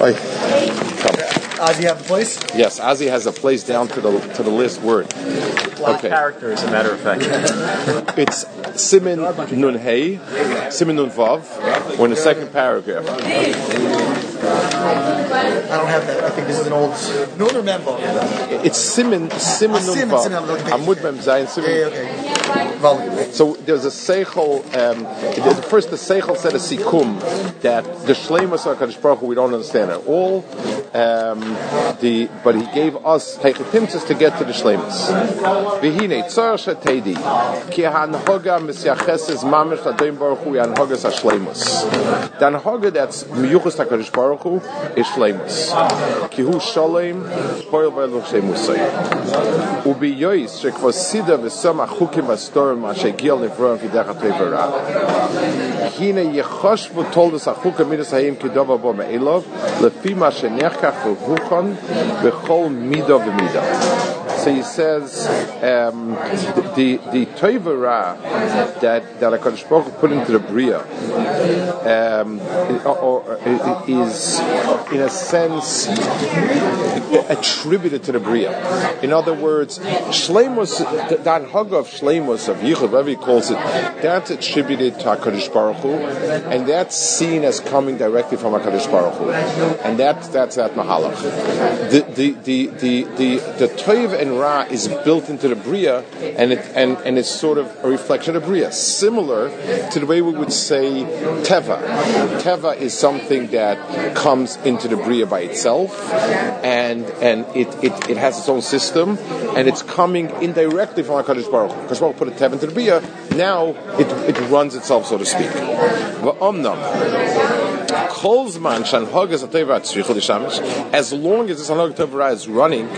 Hi. Come. Ozzy have the place? Yes, Ozzy has a place down to the last word. Last character, as a matter of fact. It's Simin Nun Hey, Simin Nun Vav. We're in the second paragraph. I don't have that. I think this is an old. No, remember. It's Simin Nun Vav. Amud Mem Zayin Simin. Okay. So there's a seichel. First, the seichel said a sikum that the shleimus of Hakadosh Baruch Hu we don't understand at all. But he gave us heichetimtzes to get to the shleimus. V'hinei tzar shetedi ki hanhoga misyacheses mamish ladoim Baruch Hu hanhogas hashleimus. The hanhoga that's miyuchas Hakadosh Baruch Hu is shleimus. Ki hu shalom poil v'elo shleimusay. Ubi yois shekvosida v'sama chukim v'storim ma'shegil nivroim v'decha tevera. Hine yechoshvu toldos hachukim midas hayim kidova bo me'elov lefi ma shenechkach v'huchon v'chol midah v'midah. So he says the Toivera that HaKadosh Baruch Hu put into the Bria is in a sense attributed to the Bria. In other words, Shleimus, the Hanhaga of Shleimus, of Yichud, whatever he calls it, that's attributed to HaKadosh Baruch Hu, and that's seen as coming directly from HaKadosh Baruch Hu, and that's that Mahalach. The Toiv and Ra is built into the Bria, and it's sort of a reflection of Bria, similar to the way we would say Teva. Teva is something that comes into the Bria by itself, and it has its own system, and it's coming indirectly from HaKadosh Baruch Hu. HaKadosh Baruch Hu put a Teva into the Bria, now it runs itself, so to speak. As long as this Hanhag Tevra is running,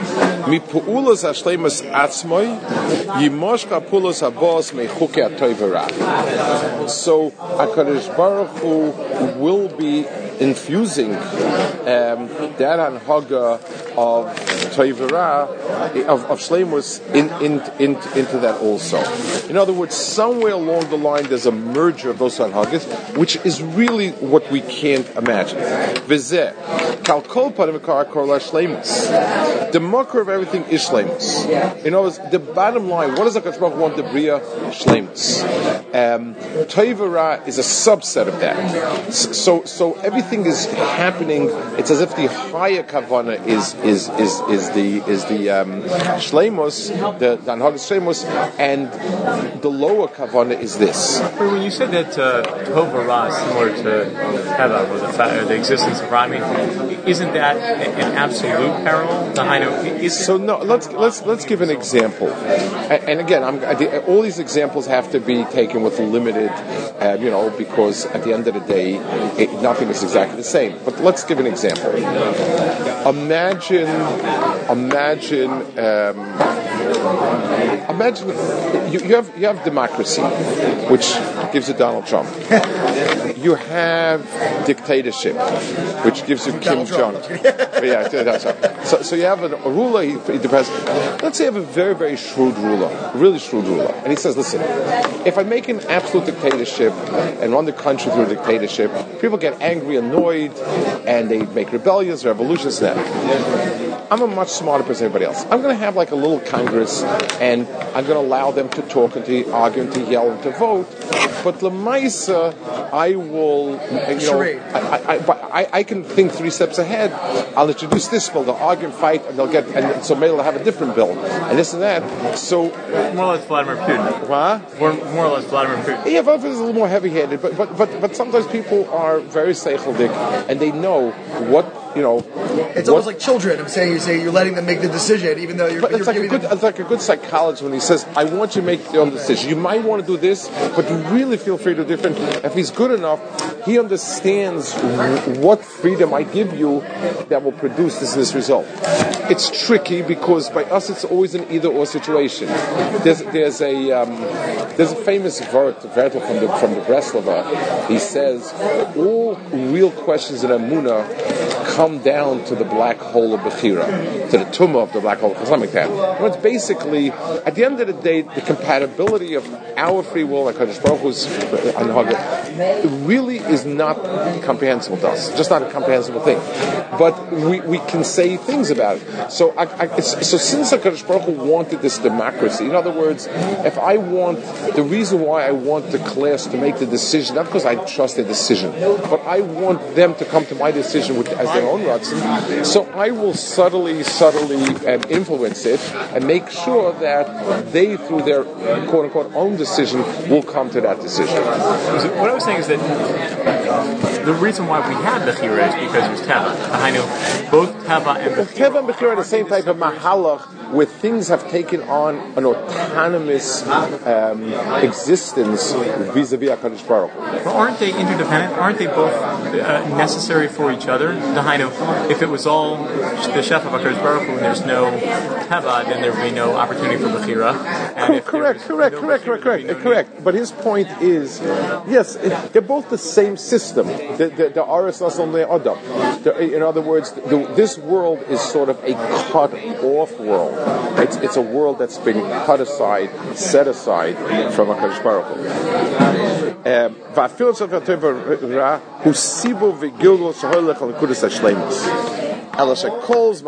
so HaKadosh Baruch Hu will be infusing that Hanhaga of Tevra, of Shleimus, into that also. In other words, somewhere along the line there's a merger of those Hanhagas, which is really what we can't imagine. The marker of everything is Shleimus. In other words, the bottom line, what does HaKadosh Baruch Hu want the Bria? Shleimus. Tevra is a subset of that. So everything is happening. It's as if the higher kavana is the Shleimus, the Hanhagas Shleimus, and the lower kavana is this. When you said that Tevra is similar to Teva, or the existence of Rami, isn't that an absolute parallel? So no, let's give an example. And again, all these examples have to be taken with limited, because at the end of the day, nothing is exactly the same. But let's give an example. Imagine you have democracy, which gives you Donald Trump. You have dictatorship, which gives you Kim Jong. So you have a ruler. He depends. Let's say you have a very, very shrewd ruler, really shrewd ruler, and he says, "Listen, if I make an absolute dictatorship and run the country through a dictatorship, people get angry, annoyed, and they make rebellions, revolutions." Now, I'm a much smarter person than everybody else. I'm going to have like a little Congress, and I'm going to allow them to talk and to argue and to yell and to vote. But Lamaisa, I will, I can think 3 steps ahead. I'll introduce this bill, they'll argue and fight, and so maybe they'll have a different bill, and this and that. So more or less Vladimir Putin. What? More or less Vladimir Putin. Yeah, Vladimir is a little more heavy-handed, but sometimes people are very seichel-dik, and they know what. It's almost like children. I'm saying you're letting them make the decision, even though you're. But it's like a good psychologist when he says, "I want you to make your own decision. You might want to do this, but you really feel free to do different." If he's good enough, he understands what freedom I give you that will produce this result. It's tricky because by us it's always an either-or situation. There's a famous Vertel from the Breslova. He says all real questions in Emunah come down to the black hole of Bechira, to the tumah of the black hole, something like that. It's basically, at the end of the day, the compatibility of our free will and Kadosh Baruch Hu's really is not comprehensible to us. Just not a comprehensible thing. But we can say things about it. So since HaKadosh Baruch Hu wanted this democracy, in other words, if I want, the reason why I want the class to make the decision, not because I trust their decision, but I want them to come to my decision as their own ratzon, so I will subtly influence it and make sure that they, through their quote-unquote own decision, will come to that decision. So what I was saying is that the reason why we had Bechira is because it was Teva. I know both Teva and Bechira. Teva and Bechira are the same type of mahalach, where things have taken on an autonomous existence vis-a-vis HaKadosh Baruch Hu. But aren't they interdependent? Aren't they both necessary for each other? If it was all the Shef of HaKadosh Baruch Hu and there's no Teva, then there would be no opportunity for Bechira. Correct. But his point is, yes, they're both the same system. The Aris Nasal Adam. In other words, this world is sort of a cut-off world. It's a world that's been cut aside, set aside from HaKadosh Baruch Hu. So both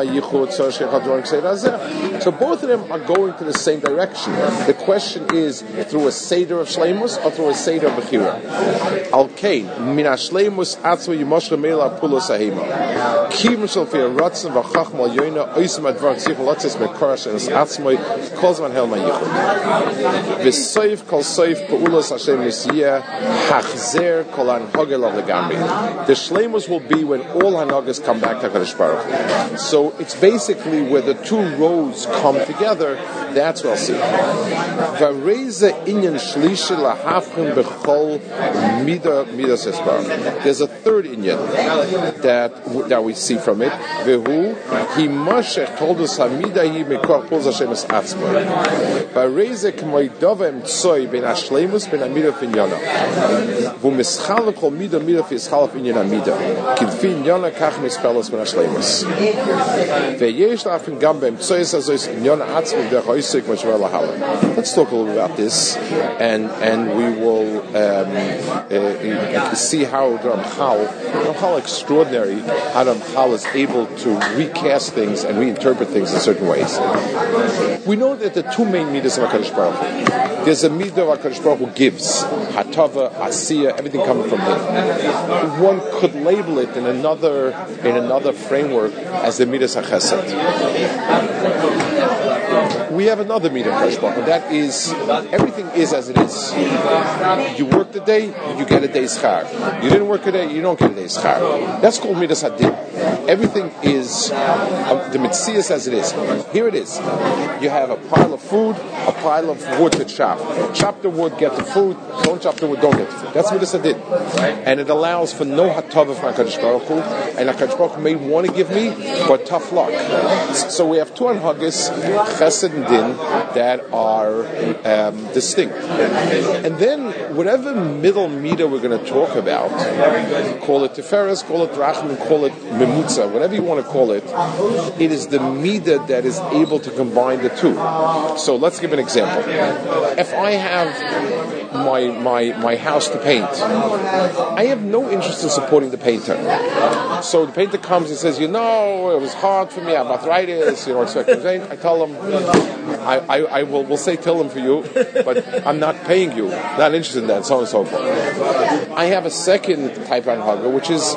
of them are going to the same direction. The question is through a Seder of Shleimus or through a Seder of Bechira. Al-Kain, min ha-Shleimus atzma yimoshcha meila pulos ha-hema. Kivim shel fi ha-ratzim v'chachma al-yoyna oisim advar tzich v'lotzis mekorash enes atzmoi kol zman hel ma-yichud. V'soif kol soif pu'ulos Hashem nisiyah hachzer kol han-hogel al-legamri. The Shleimus will be when all hanogas come back to so it's basically where the two roads come together. That's what I'll see. There's a third inyan that we see from it. Told us Let's talk a little about this, and we will see how Ramchal extraordinary, how Ramchal is able to recast things and reinterpret things in certain ways. We know that the two main midas of HaKadosh Baruch Hu. There's a midah of HaKadosh Baruch Hu gives, hatava, asiyah, everything coming from him. One could label it in another framework as the midas HaChesed. We have another midah of HaKadosh Baruch Hu. That is, everything is as it is. You work the day, you get a day's schar. You didn't work a day, you don't get a day's schar. That's called midas hadin. Everything is the mitzias as it is. Here it is. You have a pile of food, a pile of wood to chop. Chop the wood, get the food. Don't chop the wood, don't get the food. That's midas hadin. And it allows for no hatava from HaKadosh Baruch Hu. And HaKadosh Baruch Hu may want to give me, but tough luck. So we have two anhagas, chesed and din, that are distinct. And then whatever middle midah we're going to talk about, call it tiferes, call it rachman, call it memutza, whatever you want to call it, it is the midah that is able to combine the two. So let's give an example. If I have my house to paint, I have no interest in supporting the painter. So the painter comes and says, it was hard for me, I have arthritis, I tell him, I will say tell him for you, but I'm not paying you, not interested in that, so on and so forth. I have a second type of anhaga, which is,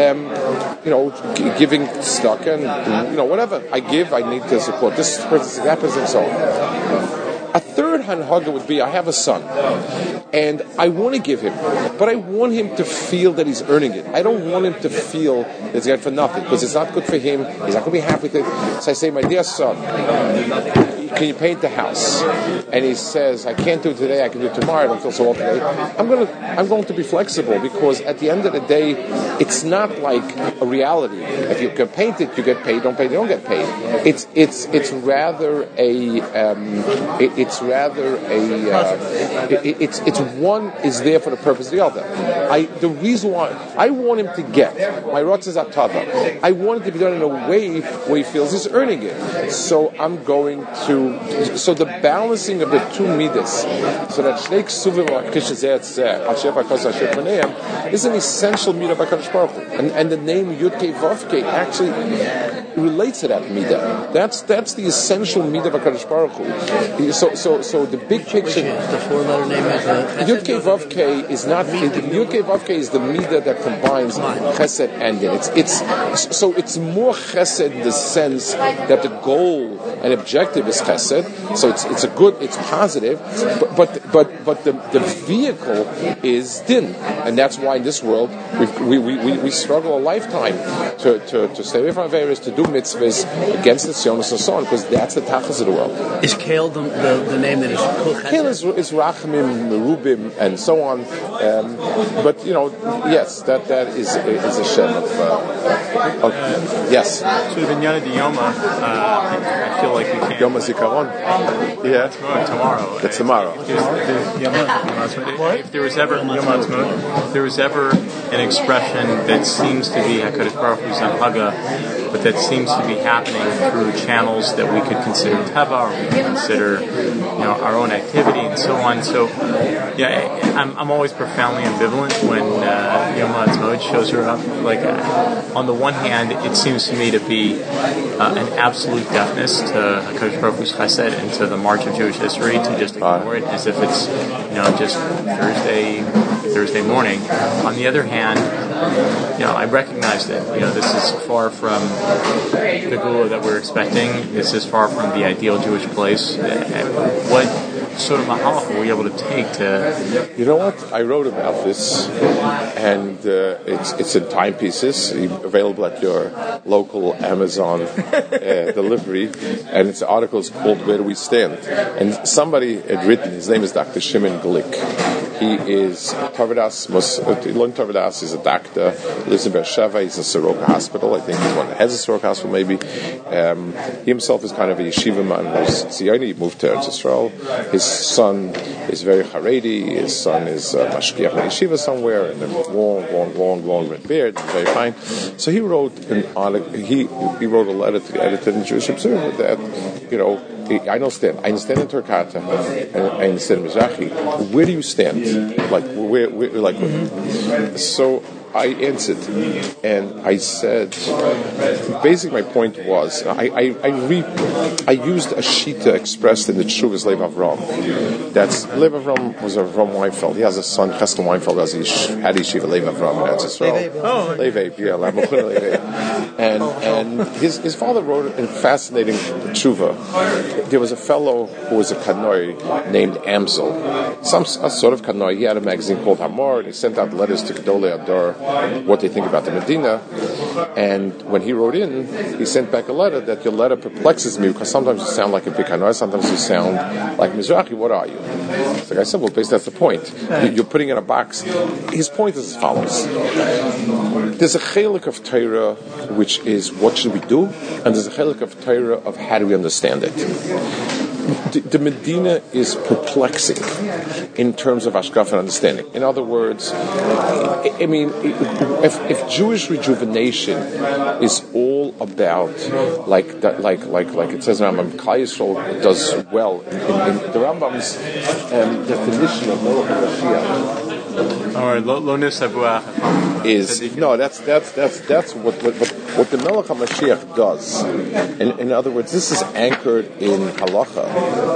giving stock and, whatever I give, I need to support this person, that person, and so on. A third hanhaga would be, I have a son, and I want to give him, but I want him to feel that he's earning it. I don't want him to feel that he's getting for nothing, because it's not good for him, he's not going to be happy with it. So I say, my dear son, can you paint the house? And he says, I can't do it today, I can do it tomorrow, I don't feel so well today. I'm going to be flexible, because at the end of the day, it's not like a reality. If you can paint it, you get paid. Don't paint it, you don't get paid. It's rather one is there for the purpose of the other. The reason why I want him to get my rotzah atava, I want it to be done in a way where he feels he's earning it. So I'm going to. So the balancing of the two midas, so that shnei ksuvim is an essential midah by Kadosh Baruch Hu. And the name Yud-Kei Vav-Kei actually relates to that midah. That's the essential midah by Kadosh Baruch Hu. So the big picture. The four-letter name is Yud-Kei Vav-Kei is not. Yud-Kei Vav-Kei is the midah that combines chesed and din. It's more chesed in the sense that the goal and objective is chesed. So it's a good, it's positive, but the vehicle is din, and that's why in this world we struggle a lifetime to stay away from Averis, to do mitzvahs against the sionis and so on, because that's the tachlis of the world. Is Kale the name that is called chesed? Kale is rachamim, merubim, and so on. But yes, that is a shem of yes. So the Vinyana de Yoma, I feel like we can't. Yom HaZikaron. Yeah. Tomorrow. That's tomorrow. If there was ever an expression that seems to be HaKadosh Baruch Hu's Haga, but that seems to be happening through channels that we could consider teva, or we could consider, our own activity and so on. So, I'm always profoundly ambivalent when Yom HaAtzmaut shows her up. Like, on the one hand, it seems to me to be an absolute deafness to HaKadosh Baruch Hu's Chesed and to the march of Jewish history, to just ignore it as if it's just Thursday morning. On the other hand, I recognize that this is far from the Gula that we're expecting. This is far from the ideal Jewish place. What sort of mahalach were we able to take to? You know what? I wrote about this, and it's in timepieces, available at your local Amazon delivery, and its article is called "Where Do We Stand?" And somebody had written. His name is Dr. Shimon Glick. He is Torvadas. Lon Torvadas is a doctor. Lives in Beersheva. He's in Soroka Hospital. I think he's one that has a Soroka Hospital. Maybe he himself is kind of a yeshiva man. Who's Zioni. He moved to Eretz Yisrael. His son is very Haredi. His son is mashgiach in yeshiva somewhere, and a long red beard, very fine. So he wrote an article. He wrote a letter to the editor in the Jewish Observer that I understand in Turkata, and I understand in Mizrahi. Where do you stand? So I answered, and I said, basically my point was, I used a shita expressed in the Tshuvas Lev Avram. That's Lev Avram was Avram Weinfeld. He has a son, Cheskel Weinfeld, had yeshiva Lev Avram in Eretz Yisrael. Lev Abe, and his father wrote a fascinating tshuva. There was a fellow who was a kanoi named Amsel, a sort of kanoi. He had a magazine called Hamor, and he sent out letters to Gedolei Ador, what they think about the Medina. And when he wrote in, he sent back a letter that your letter perplexes me, because sometimes you sound like a big kanoi, sometimes you sound like Mizrahi. What are you? So I said, well, basically that's the point. You're putting in a box. His point is as follows. There's a chelik of Torah which is what should we do, and there's a chelik of Torah of how do we understand it. The Medina is perplexing in terms of Ashkaf and understanding. In other words, I mean, if Jewish rejuvenation is all about like it says in Rambam, Klal Yisrael does well in the Rambam's definition of Melech HaMashiach. Or lo nisabuach is that's what the Melech HaMashiach does. In other words, this is anchored in halacha.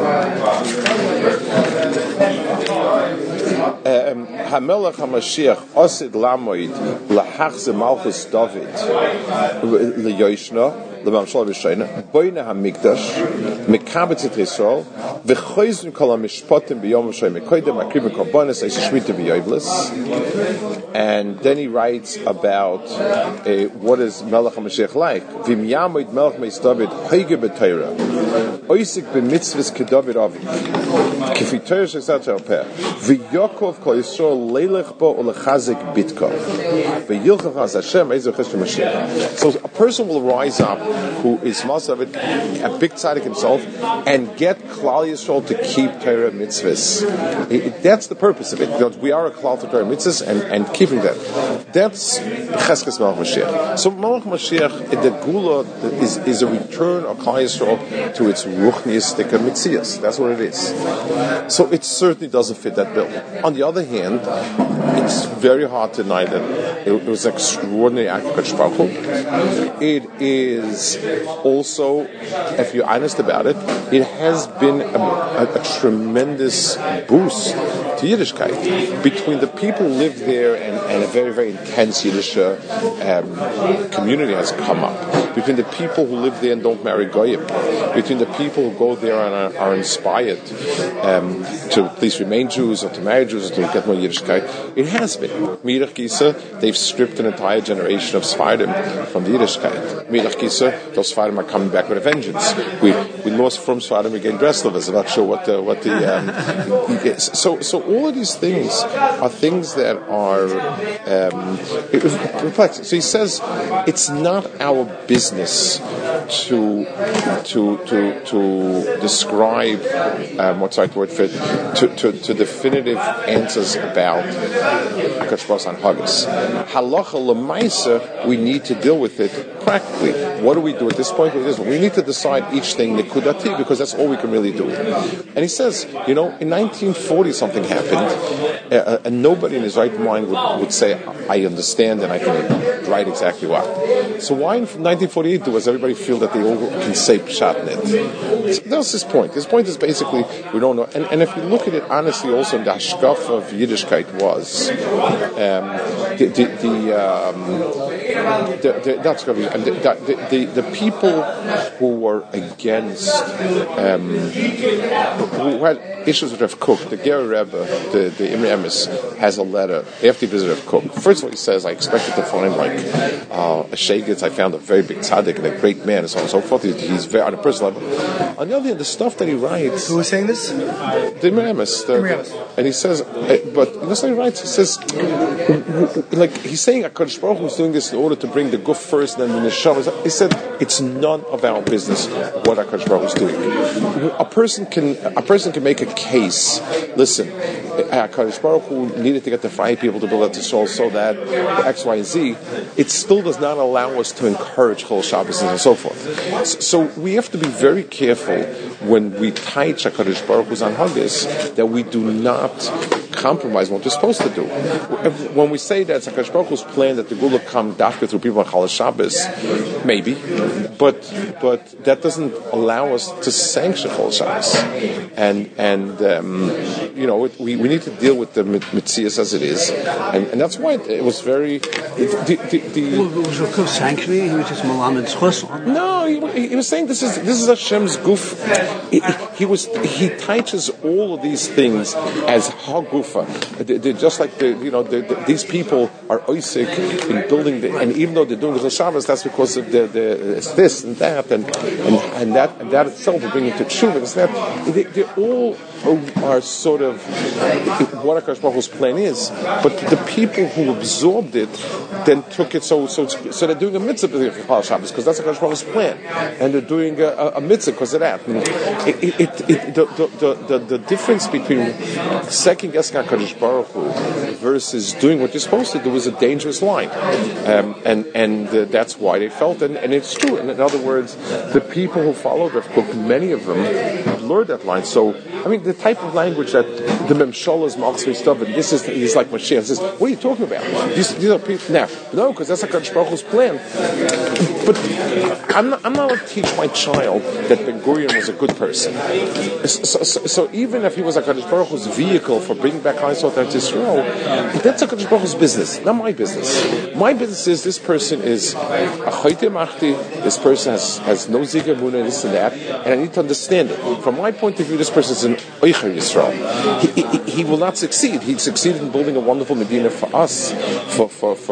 HaMelech HaMashiach osid lamoid lahachze malchus David leyoshna לממשלה ראשונה, בוינה המקדש, מקבץ את ישראל, וחויזן כל המשפטים ביום השם מקודם, מקריבים קורבנס, איש שמיטה ויובלס. And then he writes about what is Melech HaMashiach like. V'im yamid Melech Meis David hoige b'Torah, oisik b'mitzvahs kedavid aviv, kifi Torah shesat alpeh, v'Yakov kol Yisrael leilech bo ulechazik bitka, v'yilchav has Hashem ezer chesed Mashiach. So a person will rise up who is Masavid, a big tzaddik himself, and get Klal Yisrael to keep Torah mitzvahs. That's the purpose of it. We are a Klal to Torah mitzvahs and keeping that. That's Cheskes Melech Mashiach. So Melech Mashiach, the Gula is a return of Klal Yisrael to its ruchniistic mitzias. That's what it is. So it certainly doesn't fit that bill. On the other hand, it's very hard to deny that it was an extraordinary act of Kadosh Baruch Hu. It is also, if you're honest about it, it has been a tremendous boost to Yiddishkeit. Between the people who live there and a very, very intense Yiddish community has come up. Between the people who live there and don't marry Goyim. Between the people who go there and are inspired to at least remain Jews or to marry Jews or to get more Yiddishkeit. It has been. Mirach Gisa, they've stripped an entire generation of Sfardim from the Yiddishkeit. Mirach Gisa, those Sfardim are coming back with a vengeance. We lost from Sfardim, we gained Breslovas. I'm not sure what the so all of these things are things that are perplexing. So he says it's not our business to describe what's the right word for it, to definitive answers about Akash Baruch Hu and Haggis. Halacha l'maisa, we need to deal with it practically. What do we do at this point? We need to decide each thing nekudati because that's all we can really do. And he says, in 1940 something happened, and nobody in his right mind would say, I understand and I can write exactly what. So why in 1948 does everybody feel that they all can say pshat in it? So that's his point. His point is basically we don't know. And if you look at it honestly, also the hashkaf of Yiddishkeit was the people who were against who had issues with Rav Kook. The Ger Rebbe, the Imre Emes, has a letter after he visited Rav Kook. First of all, he says, I expected to find like a Shegitz. I found a very big tzaddik and a great man and so on and so forth. He's very on a personal level. On the other hand, the stuff that he writes. Who was saying this? The Imre Emes. And he says, but you know what he writes? He says, like he's saying, HaKadosh Baruch Hu is doing this in order to bring the guf first and then the neshama. He said, it's none of our business what HaKadosh Baruch Hu is doing. A person can make a case. Listen, HaKadosh Baruch Hu needed to get the 5 people to build up the soul so that X, Y, and Z. It still does not allow us to encourage Chol Shabbos and so forth. So we have to be very careful when we teach HaKadosh Baruch Hu's on Haggis that we do not compromise what we're supposed to do. When we say that it's HaKadosh Baruch Hu's plan that the Gula come dafka through people on Chol Shabbos, maybe, but that doesn't allow us to sanction Chol Shabbos. And we need to deal with the mitzias as it is, and that's why it was very. Was Rav Kook sanctioning? He was just malamed schus. No, he was saying this is Hashem's guf. He teaches all of these things as hagufa. Just like these people are oisik in building and even though they're doing the Shabbos, that's because of it's this and that and that itself will bring you to tshuva. They all are sort of what HaKadosh Baruch Hu's plan is, but the people who absorbed it then took it so they're doing a mitzvah for Chol Shabbos because that's HaKadosh Baruch Hu's plan, and they're doing a mitzvah because of that. The difference between second guessing HaKadosh Baruch Hu versus doing what you're supposed to do is a dangerous line, and that's why they felt, and it's true. And in other words, the people who followed Rav Kook, many of them blurred that line. So I mean, the type of language that the Memshala is Machzor stuff, and he's like Mashiach says, what are you talking about? These are people now. No, because that's HaKadosh Baruch Hu's plan. But I'm not allowed to teach my child that Ben Gurion was a good person. So even if he was HaKadosh Baruch Hu's vehicle for bringing back Yisrael to Israel, that's HaKadosh Baruch Hu's business, not my business. My business is this person is a Choyte Machti, this person has no Ziga Muna, this and that, and I need to understand it. From my point of view, this person is an Oicher Yisrael. He will not succeed. He succeeded in building a wonderful Medina for us, for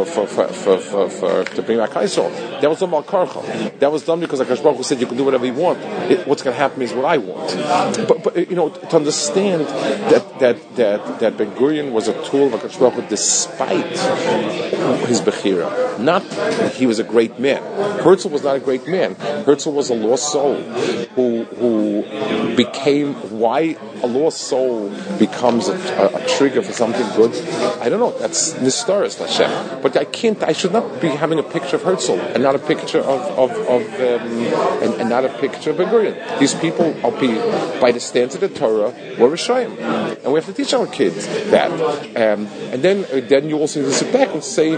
to bring back Yisrael. That was done by Karcha. That was done because HaKadosh Baruch Hu said you can do whatever you want. What's going to happen is what I want. But to understand that Ben Gurion was a tool of HaKadosh Baruch Hu despite his Bechira. Not he was a great man. Herzl was not a great man. Herzl was a lost soul who became, why a lost soul becomes a trigger for something good. I don't know. That's Nistaris Hashem. But I should not be having a picture of Herzl and not a picture and not a picture of Ben Gurion. These people, by the standards of the Torah, were Rishayim, and we have to teach our kids that. And then you also need to sit back and say,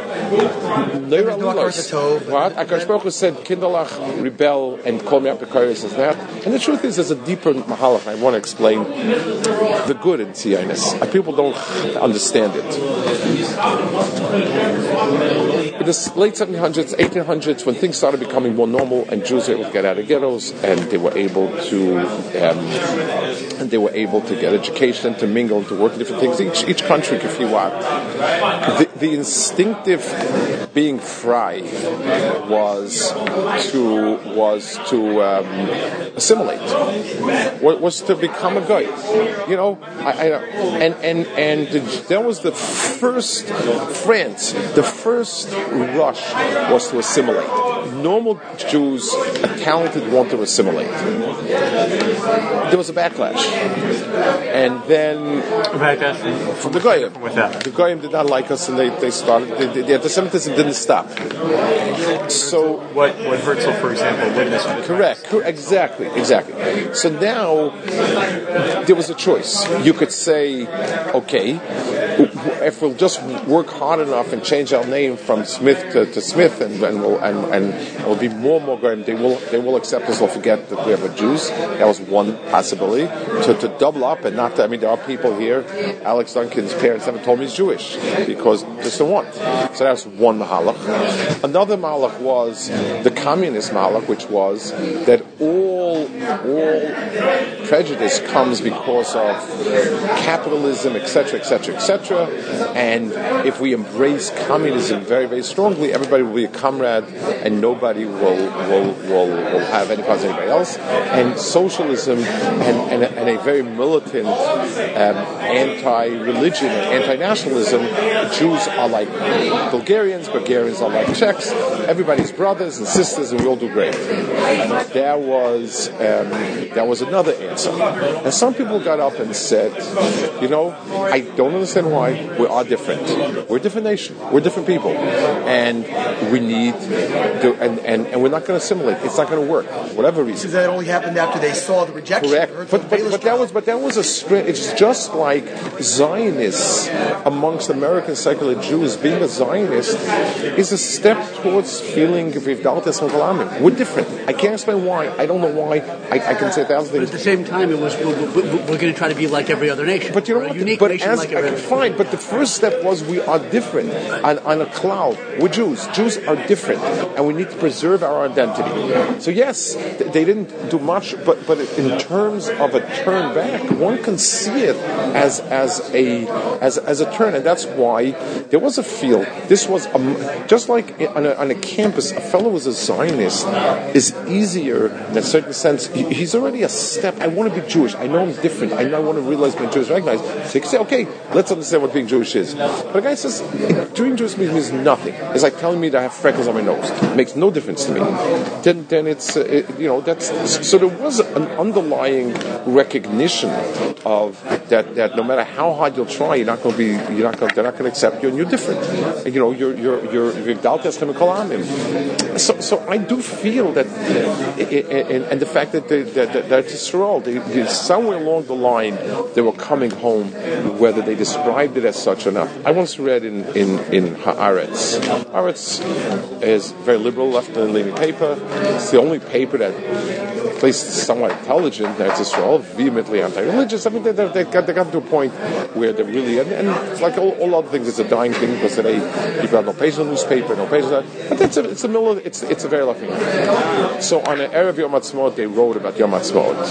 what? HaKadosh Baruch Hu said, Kindalach, rebel, and call me up the Kairos as that. And the truth is, there's a deeper mahalach. I want to explain the good in Tzionis. People don't understand it. In the late 1700s, 1800s, when things started becoming more normal, and Jews were able to get out of ghettos, and they were able to get education and to mingle and to work in different things. Each country, the instinctive being frei was to assimilate, was to become a guy. That was the first France. The first rush was to assimilate. Normal Jews, a talented, want to assimilate. There was a backlash, and then from the Goyim. The Goyim did not like us, and they started. The anti-Semitism didn't stop. So what Herzl, for example, witnessed. Correct. Exactly. So now there was a choice. You could say, okay, if we'll just work hard enough and change our name from Smith to Smith, and we'll be more and more Goyim, they will accept us. They'll forget that we are Jews. That was one possibility. To double up and not. There are people here. Alex Duncan's parents haven't told me he's Jewish because they just don't want. So that's one mahalach. Another mahalach was the communist mahalach, which was that all prejudice comes because of capitalism, etc., etc., etc. And if we embrace communism very, very strongly, everybody will be a comrade, and nobody will have any cause of anybody else. And socialism and a very militant anti-religion and anti-nationalism, Jews are like Bulgarians are like Czechs, everybody's brothers and sisters, and we all do great. That was another answer. And some people got up and said, I don't understand why we are different. We're a different nation. We're different people. And we need to, and we're not going to assimilate. It's not going to work. Whatever reason. Because that only happened after they saw the rejection. Correct. But that was a sprint. It's just like Zionists amongst American secular Jews. Being a Zionist is a step towards feeling Vivdaltes and Kalamim. We're different. I can't explain why. I don't know why. I can say 1,000 things. But at the same time, it was we're going to try to be like every other nation. But you know what? Unique nation like every other nation. Fine. But the first step was we are different. On a cloud, we're Jews. Jews are different, and we need to preserve our identity. So yes, they didn't do much, but in terms of a turn back, one can see it as a turn, and that's why there was a field. This was just like on a campus. A fellow who's a Zionist is easier in a certain sense. He's already a step. I want to be Jewish. I know I'm different. I know I want to realize being Jewish recognized. So you can say, okay, let's understand what being Jewish is. But a guy says, doing Jewish means nothing. It's like telling me that I have freckles on my nose. It makes no difference to me. Then it's that's so. There was an underlying recognition of that. No matter how hard you'll try, they're not going to accept you, and you're different. And, you're So I do feel that, and the fact that that Israel, somewhere along the line, they were coming home, whether they described it as such or not. I once read in Haaretz. Haaretz is very liberal, left-leaning paper. It's the only paper that, at least somewhat intelligent, that's Israel, vehemently anti-religious. I mean, they got to a point where they're really, and it's like all other things, it's a dying thing because today people have no page in the newspaper, no page in that. But it's a very left wing. So on an Erev Yom Ha'atzmaut, they wrote about Yom Ha'atzmaut.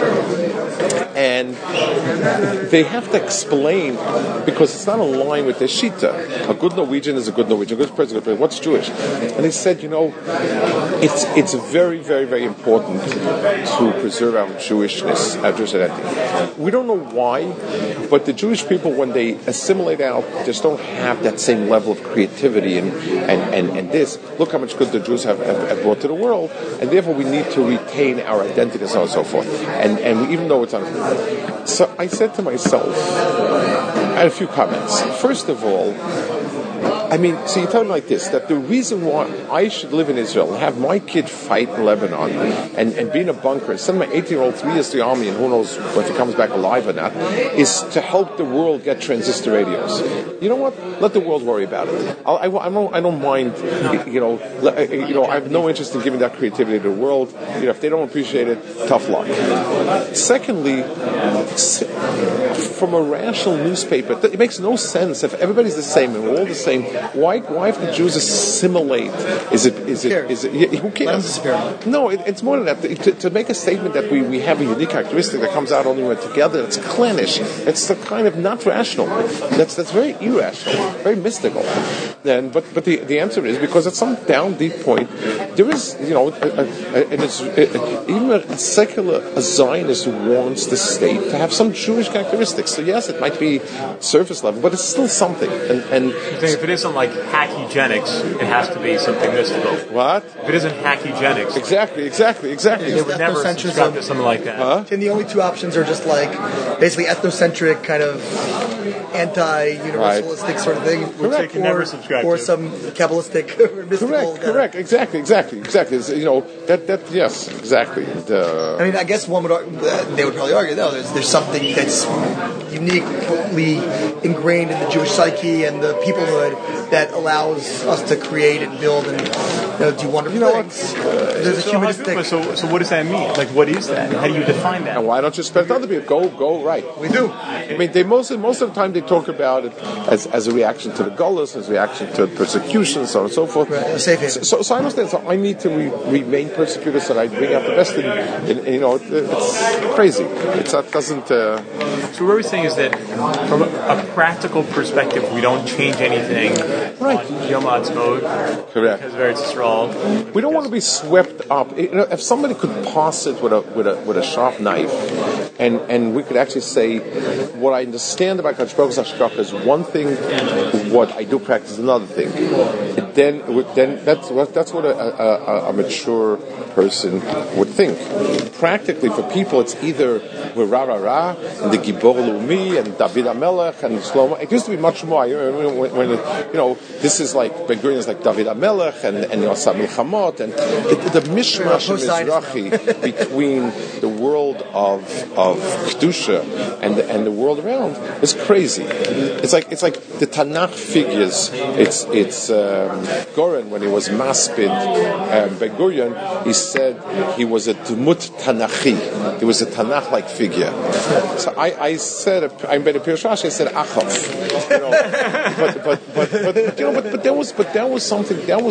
And they have to explain, because it's not in line with their shita. A good Norwegian is a good Norwegian, a good person. What's Jewish? And they said, it's very, very, very important to preserve our Jewishness, our Jewish identity. We don't know why, but the Jewish people, when they assimilate out, just don't have that same level of creativity and this. Look how much good the Jews have brought to the world, and therefore we need to retain our identity and so on and so forth. And even though it's so I said to myself, I had a few comments. First of all, I mean, so you tell me like this, that the reason why I should live in Israel and have my kid fight in Lebanon and be in a bunker and send my 18-year-old 3 years to the army and who knows if he comes back alive or not, is to help the world get transistor radios. You know what? Let the world worry about it. I don't mind, I have no interest in giving that creativity to the world. If they don't appreciate it, tough luck. Secondly, from a rational newspaper, it makes no sense if everybody's the same and we're all the same. Why if the Jews assimilate? Is it? Who cares? No, it's more than that. To make a statement that we have a unique characteristic that comes out only when we're together, it's clannish. It's the kind of not rational. That's very irrational, very mystical. But the answer is because at some down deep point there is, even a secular Zionist wants the state to have some Jewish characteristics. So yes, it might be surface level, but it's still something. And if it isn't like hackygenics, it has to be something mystical. What? If it isn't hackygenics, exactly. They would never subscribe to something like that. Huh? And the only two options are just like basically ethnocentric kind of anti-universalistic sort of thing, which they can never subscribe or to. some Kabbalistic or mystical. Correct. Exactly. Yes, exactly. I mean, I guess they would probably argue, no, there's something that's uniquely ingrained in the Jewish psyche and the peoplehood that allows us to create and build and do wonderful things. There's a humanistic. So what does that mean? Like, what is that? How do you define that? And why don't you spend other people? Go right. We do. I mean, they most of the time they talk about it as a reaction to the Golos, as a reaction to persecution, so on and so forth. Right. Safe haven. So I understand. So I need to remain persecuted, so that I bring out the best in it's crazy. That doesn't. So what we're saying is that from a practical perspective, we don't change anything. Right. Yom Ha'atzmaut. Correct. Because Eretz Yisrael. We don't want to be swept up. If somebody could pass it with a sharp knife, and we could actually say, what I understand about Kadosh Baruch Hu's hashgacha is one thing, what I do practice is another thing. Then that's what a mature person would think. Practically, for people, it's either Ra and the Gibor Leumi and David HaMelech and Shlomo. It used to be much more. When this is like Ben Gurion is like David HaMelech and Yosam Milchamot and the mishmash Mizrahi between the world of Kedusha and the world around is crazy. It's like the Tanakh figures. It's Goren, when he was maspid Ben Gurion, he said he was a Dmut Tanachi. He was a Tanakh-like figure. So I said, I made a Pirush Rashi, I said Achov. But there was something that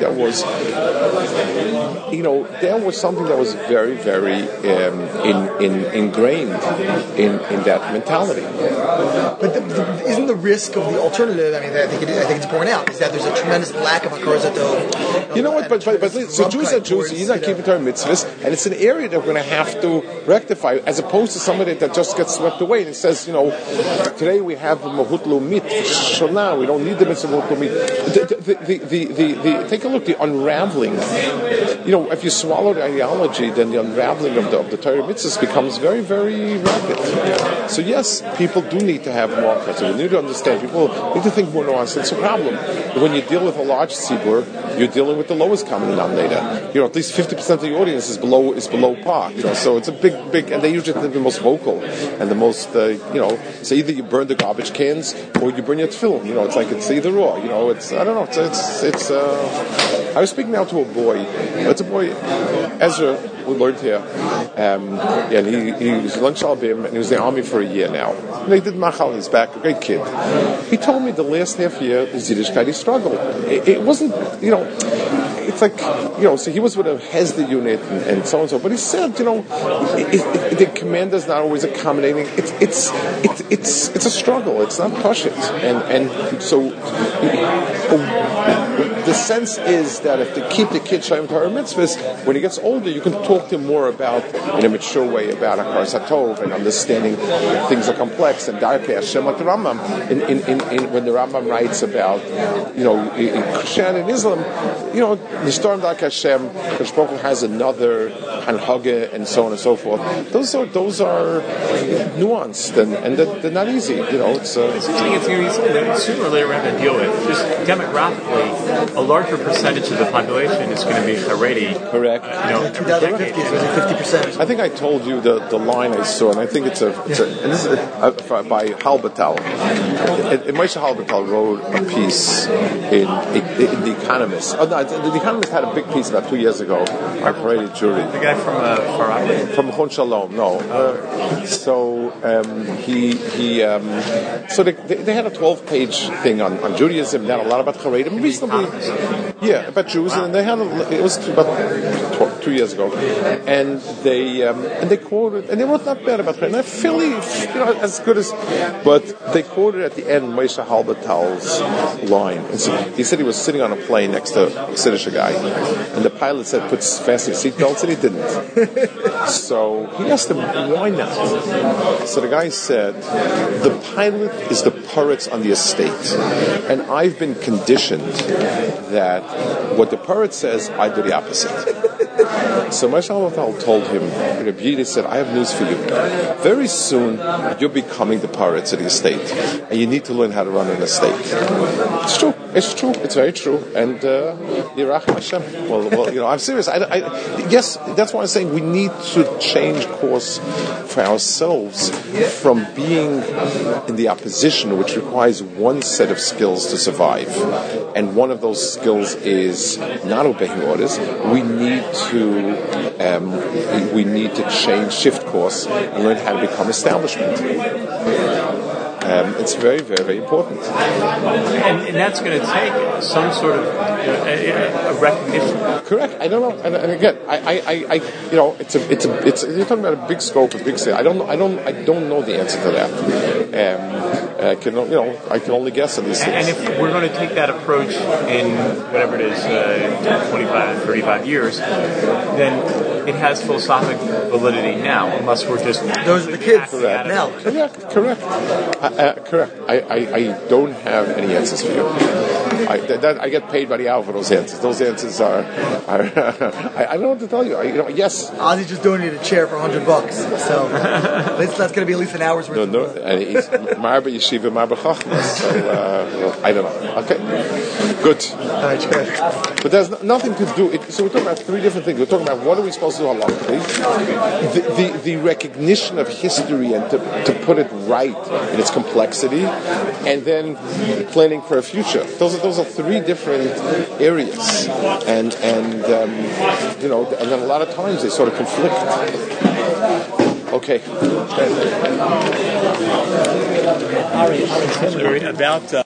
was very, very ingrained in that mentality. But isn't the risk of the alternative? I mean, I think it's borne out is that there's a tremendous lack of hakaras. You know what? But so Jews are Jews. you're not keeping Torah mitzvahs, and it's an area that we're going to have to rectify, as opposed to somebody that just gets swept away and says, today we have Mahut Lumit, Shana, we don't need the mitzvah Mahut Lumit. Take a look, the unraveling. If you swallow the ideology, then the unraveling of the Torah mitzvahs becomes very, very rapid. So yes, people do need to have more concept. We need to understand. People need to think more nuanced. It's a problem. When you deal with a large tzibur, you're dealing with the lowest common denominator. At least 50% of the audience is below par. So it's a big, and they usually think the most vocal and the most, so either you burn the garbage cans or you burn your tefillin. It's either or. It's I don't know. It's. I was speaking now to a boy. It's a boy, Ezra, who learned here. And he was in Lunch Albim, and he was in the army for a year now. And he did Machal on his back, a great kid. He told me the last half year, his Yiddishkeit, he struggled. It wasn't, it's like, so he was with a Hesda unit and so and so, but he said, the commander's not always accommodating. It's a struggle. It's not pashut. And so the sense is that if they keep the kid Shalom Torah mitzvahs, when he gets older, you can talk to him more about, in a mature way, about Hakaras HaTov and understanding that things are complex, and Darkei Hashem, like the Rambam, when the Rambam writes about, Christianity and Islam, the story of Darkei Hashem, Kadosh Baruch Hu has another Hanhaga, and so on and so forth. Those are nuanced, and they're not easy. It's something that sooner or later we're going to deal with. Just demographically, a larger percentage of the population is going to be Haredi. Correct. 2050 is 50%. I think I told you the line I saw, and I think it's and this is by Halbatal. Moshe Halbatal wrote a piece in The Economist. Oh no, The Economist had a big piece about 2 years ago on Haredi Jewry. The guy from Farad? From Chon Shalom, no. So they had a 12-page thing on Judaism, not a lot about Haredim, reasonably, about Jews, and they had it was about 2 years ago, and they quoted, and they wrote not bad about Haredim, not fairly, as good as, but they quoted at the end Moshe Halbatal's line. And so he said he was sitting on a plane next to a Siddish guy, and the pilot said, "Put fasten your seatbelts," and he didn't. So he asked him, "Why not?" So the guy said, "The pilot is the poritz on the estate, and I've been conditioned that what the poritz says, I do the opposite." So Moshe Halbatal told him, Rabbi Yida said, "I have news for you. Very soon, you're becoming the poritz of the estate, and you need to learn how to run an estate." It's true. It's true. It's very true. And Yirachim Hashem. Well, I'm serious. Yes, that's why I'm saying we need to change course for ourselves from being in the opposition, which requires one set of skills to survive, and one of those skills is not obeying orders. We need to shift course, and learn how to become establishment. It's very, very, very important. And that's going to take some sort of a recognition. Correct. I don't know. And again, it's you're talking about a big scope, a big scale. I don't know the answer to that. I can only guess at these things. And if we're going to take that approach in whatever it is, 25, 35 years, then it has philosophic validity now, unless we're just... Those are the kids now. Correct. I don't have any answers for you. I get paid by the hour for those answers. Those answers are I don't know what to tell you. Yes. Ozzy's just donated a chair for $100, so that's going to be at least an hour's worth. No. And he's Marba Yeshiva, Marba Chachma. So I don't know. Okay, good. All right, good. But there's nothing to do. So we're talking about three different things. We're talking about what are we supposed to do halachically, the recognition of history and to put it right in its complexity, and then planning for a future. Those are three different areas, and then a lot of times they sort of conflict. Okay. About